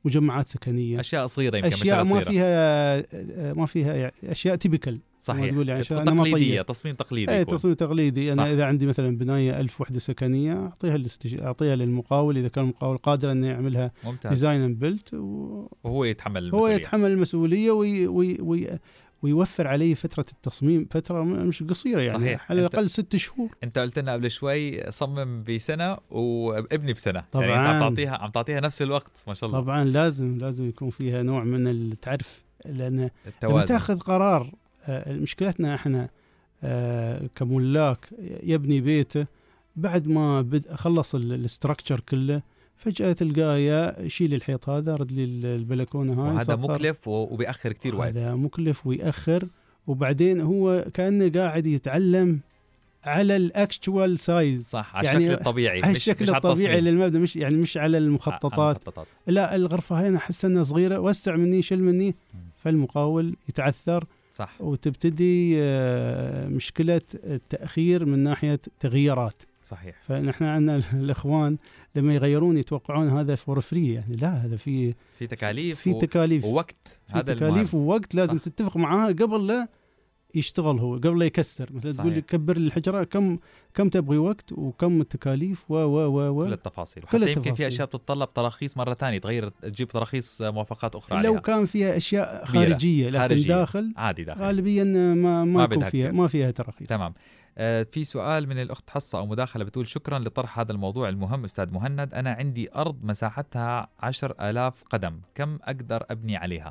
مجمعات سكنيه، اشياء صغيره يمكن اشياء صغيرة. ما فيها يعني اشياء تيبيكال، صحيح، تقول يعني تقليديه، تصميم تقليدي. تصميم تقليدي. انا صح. اذا عندي مثلا بنايه 1000 وحده سكنيه اعطيها للمقاول، اذا كان المقاول قادر انه يعملها ديزاين اند بيلت، وهو يتحمل المسؤوليه ويوفر عليه فتره التصميم، فتره مش قصيره يعني. صحيح. على الاقل 6 شهور. انت قلت لنا قبل شوي صمم بسنه وابني بسنه، طبعا يعني انت عم تعطيها نفس الوقت ما شاء الله. طبعا لازم يكون فيها نوع من التعرف، لان التوازن. لما تاخذ قرار، مشكلتنا احنا كملاك يبني بيته بعد ما خلص الاستراكشر كله، فجأة تلقاه يشيل الحيط هذا، رد لي البلكونة هاي، وهذا مكلف وبيأخر كتير وقت. هذا مكلف ويأخر، وبعدين هو كأنه قاعد يتعلم على الاكتوال سايز، صح، على يعني الشكل الطبيعي، على الشكل الطبيعي للمبنى، مش على المخططات. لا، الغرفة هنا أحس أنها صغيرة، وسع مني، شل مني، فالمقاول يتعثر. صح. وتبتدي مشكلة التأخير من ناحية تغييرات. صحيح. فنحن عندنا الإخوان لما يغيرون يتوقعون هذا فور فري، يعني لا، هذا في تكاليف، ووقت. هذا تكاليف ووقت لازم تتفق معاها قبل لا يشتغل، هو قبل لا يكسر. مثلا تقول لي كبر لي الحجرة، كم تبغي وقت وكم التكاليف كل التفاصيل. وحتى يمكن في أشياء بتتطلب تراخيص مرة تانية، تجيب تراخيص موافقات أخرى لو عليها. كان فيها أشياء خارجية، لكن داخل عادي، داخل غالبيا ما فيها تراخيص. تمام. في سؤال من الأخت حصة أو مداخلة بتقول: شكرا لطرح هذا الموضوع المهم أستاذ مهند. أنا عندي أرض مساحتها 10,000 قدم، كم أقدر أبني عليها؟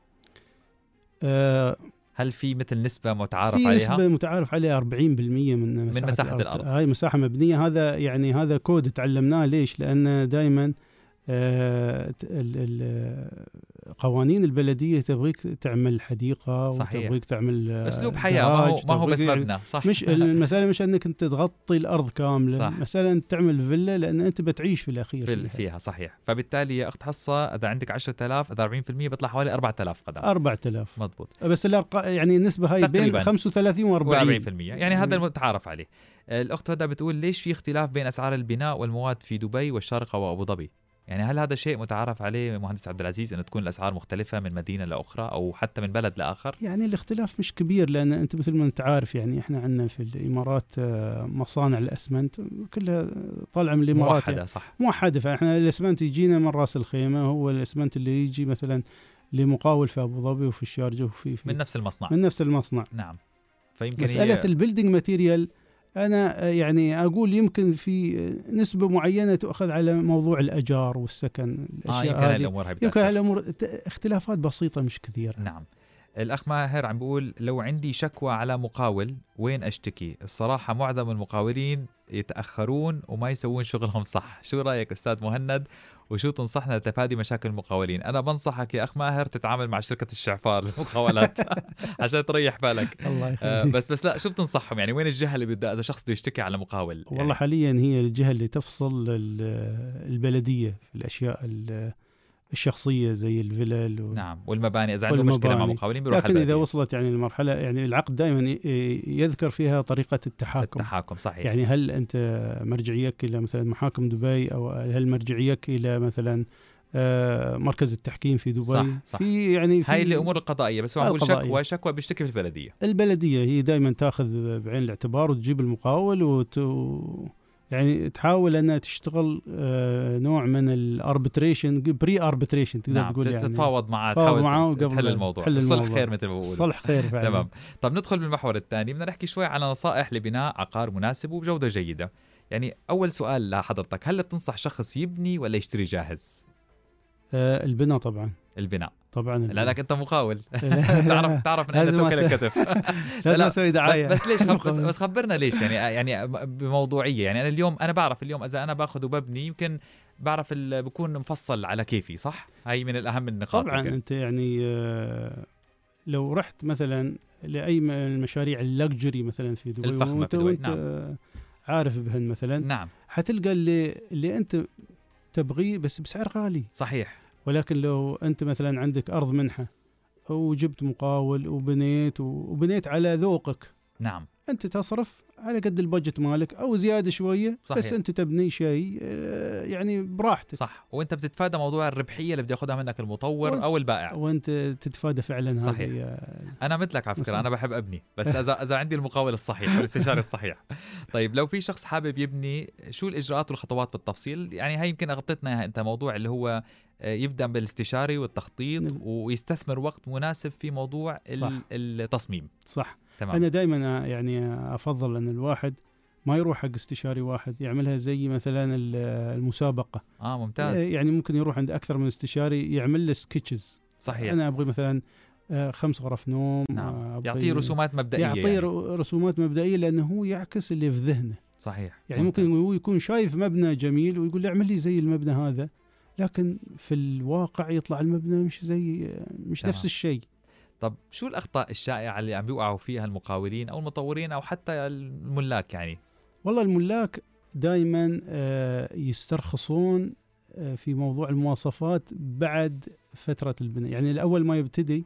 هل في مثل نسبة متعارف عليها؟ في نسبة متعارف عليها 40% من مساحة الأرض. هاي مساحة مبنية. هذا كود تعلمناه. ليش؟ لأن دائما قوانين البلدية تبغيك تعمل حديقة، وتبغيك تعمل أسلوب حياة، ما هو بس مبنى. صح. مش المسألة مش أنك أنت تغطي الأرض كاملة، مسألة أنت تعمل فيلا، لأن أنت بتعيش في الأخير فيها. صحيح. فبالتالي يا أخت حصة، إذا عندك 10,000، إذا 40% بيطلع حوالي 4,000 قدم. 4,000 مضبوط. بس يعني النسبة هاي بين 35 و40%، يعني هذا المتعارف عليه. الأخت هذا بتقول: ليش في اختلاف بين أسعار البناء والمواد في دبي والشارقة وأبو ظبي؟ يعني هل هذا شيء متعارف عليه مهندس عبد العزيز، أن تكون الأسعار مختلفة من مدينة لأخرى أو حتى من بلد لآخر؟ يعني الاختلاف مش كبير، لأن أنت مثل ما أنت عارف، يعني إحنا عندنا في الإمارات مصانع الأسمنت كلها طالعة من الإمارات، موحدة. يعني صح، موحدة. فإحنا الأسمنت يجينا من رأس الخيمة، هو الأسمنت اللي يجي مثلا لمقاول في أبو ظبي وفي الشارجة وفي من نفس المصنع. نعم. فيمكن مسألة البيلدينج ماتيريال، أنا يعني أقول يمكن في نسبة معينة تؤخذ على موضوع الأجار والسكن، الأشياء يمكن هالأمور اختلافات بسيطة مش كثيرة. نعم. الأخ ماهر عم بيقول: لو عندي شكوى على مقاول وين أشتكي؟ الصراحة معظم المقاولين يتأخرون وما يسوون شغلهم صح. شو رأيك أستاذ مهند، وشو تنصحنا لتفادي مشاكل المقاولين؟ أنا بنصحك يا أخ ماهر تتعامل مع شركة الشعفار للمقاولات عشان تريح بالك. الله يخليك. بس لا، شو بتنصحهم؟ يعني وين الجهة اللي بدها إذا شخص بده يشتكي على مقاول؟ والله يعني حاليا هي الجهة اللي تفصل البلدية في الأشياء الشخصية زي الفلل نعم، والمباني. إذا عنده مشكلة مع مقاولين بيروح لكن إذا وصلت يعني المرحلة، يعني العقد دائما يذكر فيها طريقة التحاكم. صحيح. يعني هل أنت مرجعيك إلى مثلا محاكم دبي، أو هل مرجعيك إلى مثلا مركز التحكيم في دبي؟ صح. في يعني هاي الأمور القضائية. بس هو نقول شكوى بيشتكي في البلدية هي دائما تأخذ بعين الاعتبار، وتجيب المقاول يعني تحاول أنها تشتغل نوع من الاربتريشن، بري اربتريشن تقدر تقول، يعني تتفاوض معه، تحاول تحل الموضوع. الصلح خير مثل ما بقول. الصلح خير فعلا. تمام. طب ندخل بالمحور الثاني، بدنا نحكي شوي على نصائح لبناء عقار مناسب وبجودة جيدة. يعني أول سؤال لحضرتك: هل بتنصح شخص يبني ولا يشتري جاهز؟ البناء طبعا. لأنك أنت مقاول تعرف من أين توكل الكتف. لازم أسوي دعاية. بس ليش بس خبرنا ليش، يعني بموضوعية. يعني أنا اليوم أنا بعرف إذا أنا باخذ وببني يمكن بعرف بكون مفصل على كيفي. صح، هاي من الأهم النقاط. طبعا أنت يعني لو رحت مثلا لأي من المشاريع اللكجري مثلا في دبي الفخمة في دبي، وانت عارف بهن مثلا، نعم، حتلقى اللي أنت تبغيه بس بسعر غالي. صحيح. ولكن لو أنت مثلا عندك أرض منحة وجبت مقاول وبنيت على ذوقك، نعم، أنت تصرف على قد البادجت مالك أو زيادة شوية. صحيح. بس أنت تبني شيء يعني براحتك. صح، وأنت بتتفادى موضوع الربحية اللي بدي ياخدها منك المطور أو البائع، وأنت تتفادى فعلا. صحيح. أنا مثلك على فكرة، أنا بحب أبني، بس إذا عندي المقاول الصحيح والاستشاري الصحيح. طيب لو في شخص حابب يبني، شو الإجراءات والخطوات بالتفصيل؟ يعني هاي يمكن أغطيتنا إياها أنت، موضوع اللي هو يبدأ بالاستشاري والتخطيط ويستثمر وقت مناسب في موضوع التصميم. صح. تمام. أنا دائما يعني أفضل أن الواحد ما يروح حق استشاري واحد، يعملها زي مثلا المسابقة. ممتاز. يعني ممكن يروح عند أكثر من استشاري يعمل له سكتشز. صحيح. أنا أبغي مثلا 5 غرف نوم. نعم. يعطيه رسومات مبدئية. يعطيه رسومات مبدئية لأنه هو يعكس اللي في ذهنه. صحيح. يعني ممكن هو يكون شايف مبنى جميل ويقول لي اعمل لي زي المبنى هذا، لكن في الواقع يطلع المبنى مش نفس الشيء. طب شو الأخطاء الشائعة اللي عم بيوقعوا فيها المقاولين أو المطورين أو حتى الملاك؟ يعني والله الملاك دائما يسترخصون في موضوع المواصفات بعد فترة البناء. يعني الأول ما يبتدي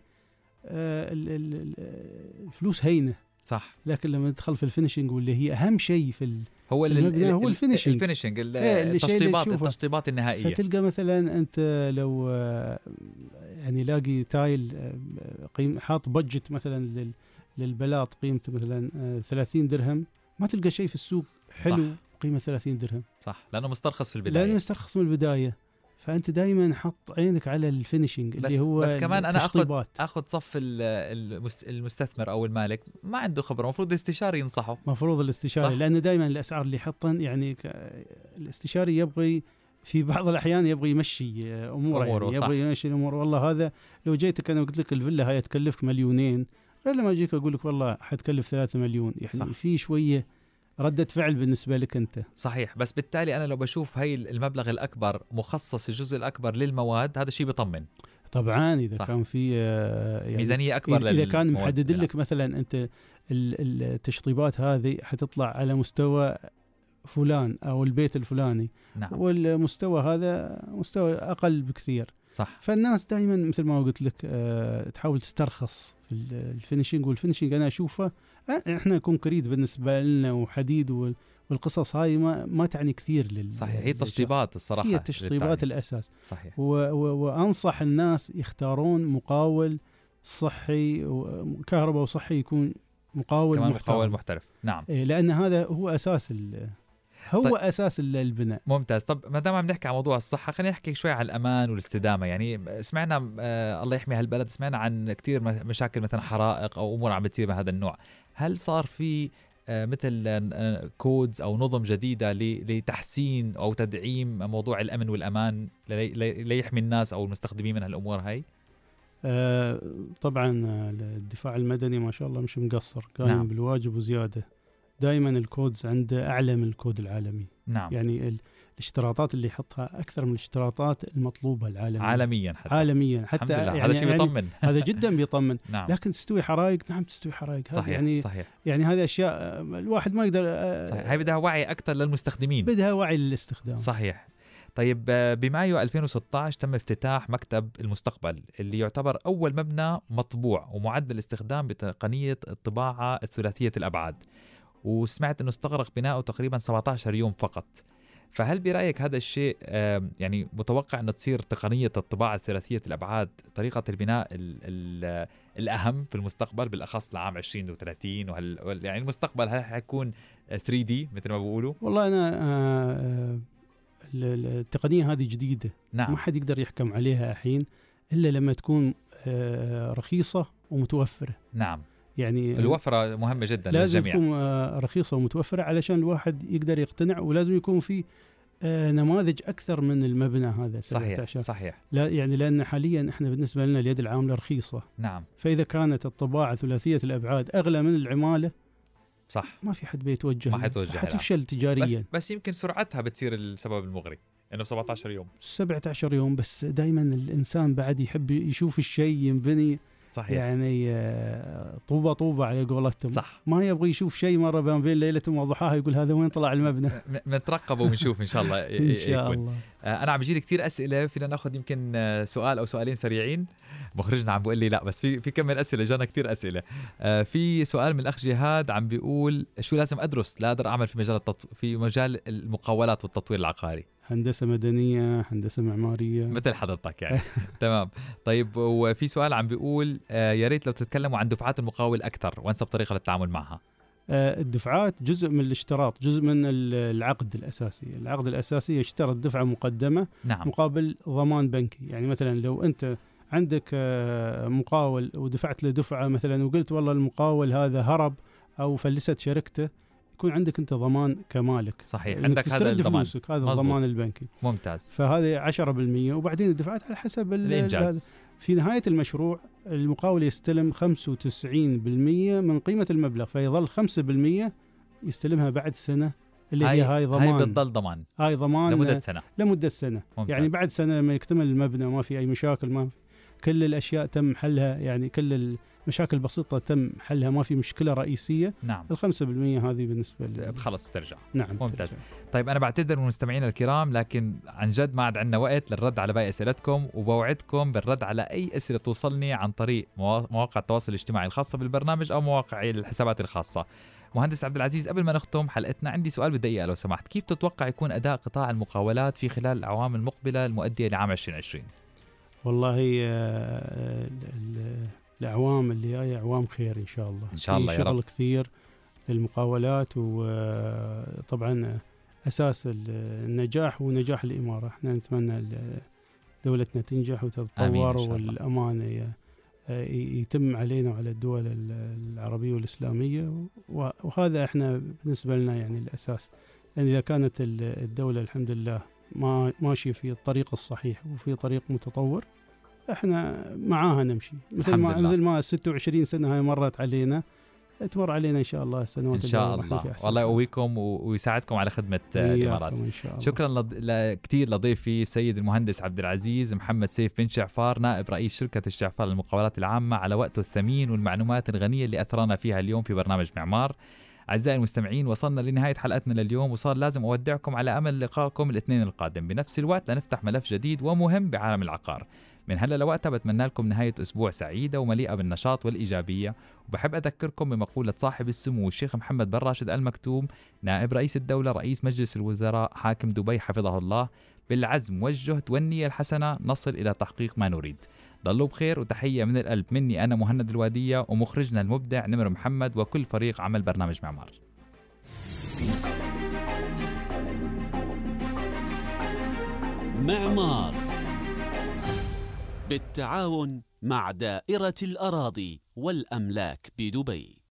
الفلوس هينة. صح. لكن لما ندخل في الفينيشنج واللي هي أهم شيء هو الفينيشنج، التشطيبات النهائية. فتلقى مثلا أنت لو يعني لاقي تايل حاط بادجت مثلا للبلاط قيمته مثلا 30 درهم، ما تلقى شيء في السوق حلو. صح. قيمة 30 درهم. صح، لأنه مسترخص في البداية. لأنه مسترخص من البداية. فأنت دايما حط عينك على الفينيشنج اللي هو بس كمان أنا أخذ صف المستثمر أو المالك ما عنده خبرة، مفروض الاستشاري ينصحه. مفروض الاستشاري، لأن دايما الأسعار اللي يحطن يعني الاستشاري يبغي في بعض الأحيان يبغي يمشي أموره. يعني يبغي يمشي الأمور. والله هذا لو جيتك أنا قلت لك الفيلا هاي تكلفك 2 مليون، غير لما أجيك أقول لك والله حتكلف 3 مليون. يعني صح. في شوية ردة فعل بالنسبة لك أنت. صحيح. بس بالتالي أنا لو بشوف هاي المبلغ الأكبر مخصص الجزء الأكبر للمواد، هذا شيء بيطمن طبعا. إذا صح. كان في يعني ميزانية أكبر إذا كان محدد لك مثلا أنت التشطيبات هذه حتطلع على مستوى فلان أو البيت الفلاني. نعم. والمستوى هذا مستوى أقل بكثير. صح. فالناس دائما مثل ما قلت لك تحاول تسترخص في الفينيشنج. والفينيشنج أنا أشوفه إحنا كونكريت بالنسبة لنا وحديد والقصص هاي ما تعني كثير صحيح. هي تشطيبات الصراحة، هي تشطيبات الأساس. صحيح. وأنصح الناس يختارون مقاول صحي وكهرباء وصحي، يكون مقاول محترف. نعم. لأن هذا هو أساس أساس البناء. ممتاز. طب ما دام عم نحكي عن موضوع الصحة، خلينا نحكي شوي عن الأمان والاستدامة. يعني سمعنا الله يحمي هالبلد، سمعنا عن كتير مشاكل مثلا حرائق أو أمور عم بتصير من هذا النوع. هل صار في مثل كودز أو نظم جديدة لتحسين أو تدعيم موضوع الأمن والأمان ليحمي الناس أو المستخدمين من هالأمور هاي؟ طبعا الدفاع المدني ما شاء الله مش مقصر، قايم بالواجب وزيادة. دائما الكودز عنده أعلى من الكود العالمي. نعم. يعني الاشتراطات اللي يحطها أكثر من الاشتراطات المطلوبة عالميا حتى يعني هذا شيء بيطمن. هذا جدا بيطمن. نعم. لكن تستوي حرائق، نعم تستوي حرائق. صحيح. صحيح. يعني هذه أشياء الواحد ما يقدر. صحيح. هاي بدها وعي أكثر للمستخدمين، بدها وعي للاستخدام. صحيح. طيب بمايو 2016 تم افتتاح مكتب المستقبل، اللي يعتبر أول مبنى مطبوع ومعد للاستخدام بتقنية الطباعة الثلاثية الأبعاد، وسمعت أنه استغرق بناؤه تقريبا 17 يوم فقط. فهل برأيك هذا الشيء يعني متوقع أن تصير تقنية الطباعة الثلاثية الأبعاد طريقة البناء الأهم في المستقبل، بالأخص لعام 2030؟ يعني المستقبل هل حيكون 3D مثل ما بيقولوا؟ والله أنا التقنية هذه جديدة. نعم. ما حد يقدر يحكم عليها الحين إلا لما تكون رخيصة ومتوفرة. نعم. يعني الوفرة مهمة جدا لازم للجميع. تكون رخيصة ومتوفرة علشان الواحد يقدر يقتنع، ولازم يكون في نماذج أكثر من المبنى هذا. صحيح. لا يعني لأن حاليا إحنا بالنسبة لنا اليد العاملة رخيصة. نعم. فإذا كانت الطباعة ثلاثية الأبعاد أغلى من العمالة، صح، ما في حد بيتوجه، ما حتوجه، حتفشل تجاريا. بس يمكن سرعتها بتصير السبب المغري إنه 17 يوم 17 يوم. بس دايما الإنسان بعد يحب يشوف الشيء ينبني صحيح. يعني طوبة على قولتهم. صح. ما يبغى يشوف شيء مرة بين ليلة وضحاها يقول هذا وين طلع المبنى. نترقب ونشوف إن شاء الله. إن شاء الله. أنا عم بيجيلي كتير أسئلة، فينا ناخذ يمكن سؤال أو سؤالين سريعين. مخرجنا عم بيقول لي لا، بس في كم أسئلة، جانا كتير أسئلة. في سؤال من الأخ جهاد عم بيقول شو لازم أدرس لا أقدر أعمل في مجال المقاولات والتطوير العقاري؟ هندسة مدنية، هندسة معمارية، مثل حضرتك يعني. تمام. طيب، وفي سؤال عم بيقول يا ريت لو تتكلموا عن دفعات المقاول أكثر وانسب طريقة للتعامل معها. الدفعات جزء من الاشتراط، جزء من العقد الأساسي. العقد الأساسي يشترط دفعة مقدمة نعم. مقابل ضمان بنكي. يعني مثلا لو أنت عندك مقاول ودفعت له دفعة مثلا وقلت والله المقاول هذا هرب أو فلست شركته، يكون عندك أنت ضمان كمالك. صحيح، عندك هذا الضمان، هذا الضمان البنكي. ممتاز. فهذا 10%، وبعدين الدفعات على حسب الإنجاز. في نهاية المشروع المقاول يستلم 95% من قيمة المبلغ، فيظل 5% يستلمها بعد سنة، اللي هاي ضمان. هاي بتضل ضمان. هاي ضمان لمدة سنة. ممتاز. يعني بعد سنة لما يكتمل المبنى ما في أي مشاكل، ما كل الأشياء تم حلها، يعني كل المشاكل البسيطة تم حلها، ما في مشكلة رئيسية. نعم. 5% هذه بالنسبة خلص بترجع. نعم. ممتاز. بترجع. طيب أنا بعتذر من مستمعينا الكرام، لكن عن جد ما عاد عندنا وقت للرد على باقي أسئلتكم، وبوعدكم بالرد على أي أسئلة توصلني عن طريق مواقع التواصل الاجتماعي الخاصة بالبرنامج أو مواقع الحسابات الخاصة. مهندس عبد العزيز، قبل ما نختم حلقتنا عندي سؤال بدقيقة لو سمحت. كيف تتوقع يكون أداء قطاع المقاولات في خلال الأعوام المقبلة المؤدية لعام 2020؟ والله الأعوام اللي جاية أعوام خير إن شاء الله. إن شاء الله يا رب. شغل كثير للمقاولات، وطبعا أساس النجاح هو نجاح الإمارة. احنا نتمنى دولتنا تنجح وتتطور، والأمانة يتم علينا وعلى الدول العربية والإسلامية، وهذا احنا بالنسبة لنا يعني الأساس. يعني إذا كانت الدولة الحمد لله ماشي في الطريق الصحيح وفي طريق متطور، احنا معاها نمشي. مثل ما 26 سنة هاي مرت علينا، تمر علينا إن شاء الله السنوات إن شاء الله. والله يقويكم ويساعدكم على خدمة الإمارات. إن شاء الله. شكرا كتير لضيفي السيد المهندس عبد العزيز محمد سيف بن شعفار، نائب رئيس شركة الشعفار للمقاولات العامة، على وقته الثمين والمعلومات الغنية اللي أثرنا فيها اليوم في برنامج معمار. أعزائي المستمعين، وصلنا لنهاية حلقتنا لليوم، وصار لازم أودعكم على أمل لقائكم الاثنين القادم بنفس الوقت لنفتح ملف جديد ومهم بعالم العقار. من هلا لوقتها بتمنى لكم نهاية أسبوع سعيدة ومليئة بالنشاط والإيجابية، وبحب أذكركم بمقولة صاحب السمو الشيخ محمد بن راشد آل مكتوم، نائب رئيس الدولة رئيس مجلس الوزراء حاكم دبي حفظه الله: بالعزم والجهد والنية الحسنة نصل إلى تحقيق ما نريد. ضلوا بخير، وتحية من القلب مني أنا مهند الوادية ومخرجنا المبدع نمر محمد وكل فريق عمل برنامج معمار. معمار بالتعاون مع دائرة الأراضي والأملاك بدبي.